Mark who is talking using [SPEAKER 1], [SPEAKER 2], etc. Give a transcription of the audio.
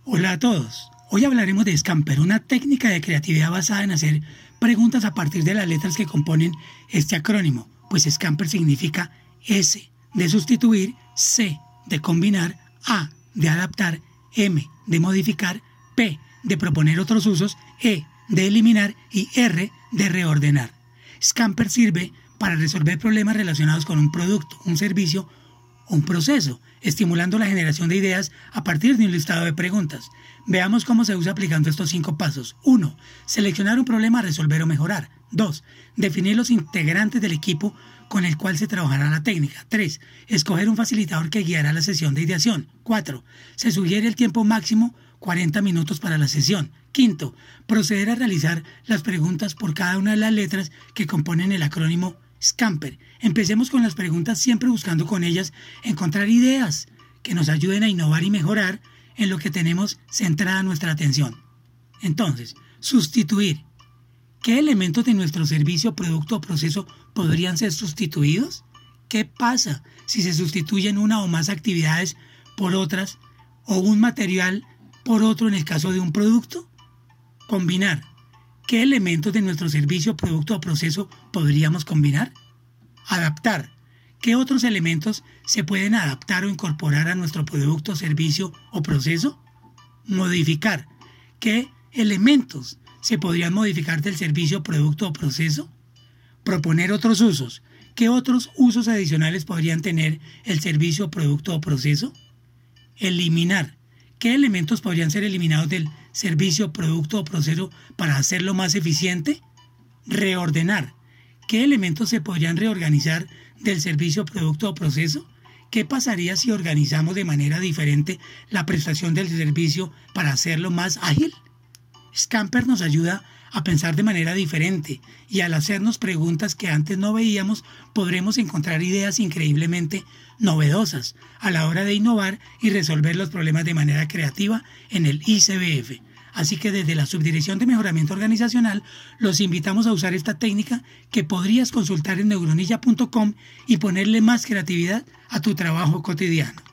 [SPEAKER 1] Hola a todos. Hoy hablaremos de Scamper, una técnica de creatividad basada en hacer preguntas a partir de las letras que componen este acrónimo, pues Scamper significa S de sustituir, C de combinar, A de adaptar, M de modificar, P de proponer otros usos, E de eliminar y R de reordenar. Scamper sirve para resolver problemas relacionados con un producto, un servicio o un proceso, estimulando la generación de ideas a partir de un listado de preguntas. Veamos cómo se usa aplicando estos 5 pasos. 1. Seleccionar un problema a resolver o mejorar. 2. Definir los integrantes del equipo con el cual se trabajará la técnica. 3. Escoger un facilitador que guiará la sesión de ideación. 4. Se sugiere el tiempo máximo 40 minutos para la sesión. 5. Proceder a realizar las preguntas por cada una de las letras que componen el acrónimo Scamper. Empecemos con las preguntas, siempre buscando con ellas encontrar ideas que nos ayuden a innovar y mejorar en lo que tenemos centrada nuestra atención. Entonces, sustituir. ¿Qué elementos de nuestro servicio, producto o proceso podrían ser sustituidos? ¿Qué pasa si se sustituyen una o más actividades por otras o un material por otro en el caso de un producto? Combinar. ¿Qué elementos de nuestro servicio, producto o proceso podríamos combinar? Adaptar. ¿Qué otros elementos se pueden adaptar o incorporar a nuestro producto, servicio o proceso? Modificar. ¿Qué elementos se podrían modificar del servicio, producto o proceso? Proponer otros usos. ¿Qué otros usos adicionales podrían tener el servicio, producto o proceso? Eliminar. ¿Qué elementos podrían ser eliminados del servicio, producto o proceso para hacerlo más eficiente? Reordenar. ¿Qué elementos se podrían reorganizar del servicio, producto o proceso? ¿Qué pasaría si organizamos de manera diferente la prestación del servicio para hacerlo más ágil? Scamper nos ayuda a pensar de manera diferente y al hacernos preguntas que antes no veíamos, podremos encontrar ideas increíblemente novedosas a la hora de innovar y resolver los problemas de manera creativa en el ICBF. Así que desde la Subdirección de Mejoramiento Organizacional los invitamos a usar esta técnica que podrías consultar en neuronilla.com y ponerle más creatividad a tu trabajo cotidiano.